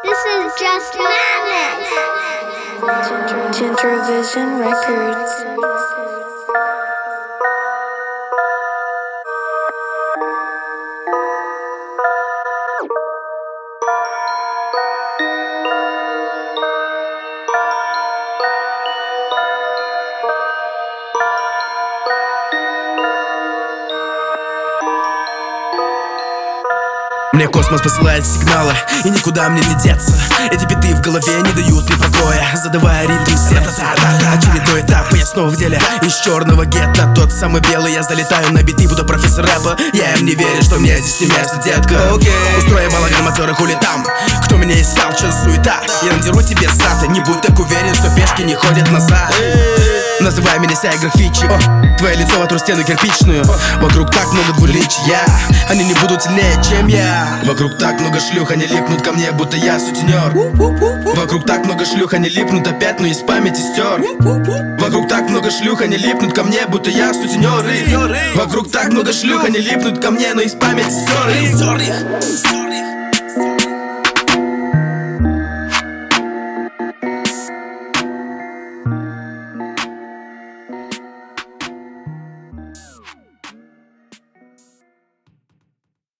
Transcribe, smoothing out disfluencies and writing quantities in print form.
This is just madness. Ginger Vision Records. Мне космос посылает сигналы, и никуда мне не деться. Эти биты в голове не дают мне покоя, задавая ритм сердца. Очередной этап, и я снова в деле. Из черного гетто, тот самый белый. Я залетаю на биты, буду профессор рэпа. Я им не верю, что мне здесь не место, детка. Устрою балаган, моторы хули там. Кто меня искал, сейчас суета. Я надеру тебе зад, не будь так уверен, что пешки не ходят назад. Называй меня сяй графичик. Твое лицо ватру стену кирпичную. Вокруг так много двуличия, они не будут сильнее, чем я. Вокруг так много шлюх, они липнут ко мне, будто я сутенер. Вокруг так много шлюх, они липнут опять, но из памяти стер. Вокруг так много шлюх, они липнут ко мне, будто я сутенер. Вокруг так много шлюх, они липнут ко мне, но из памяти стер их.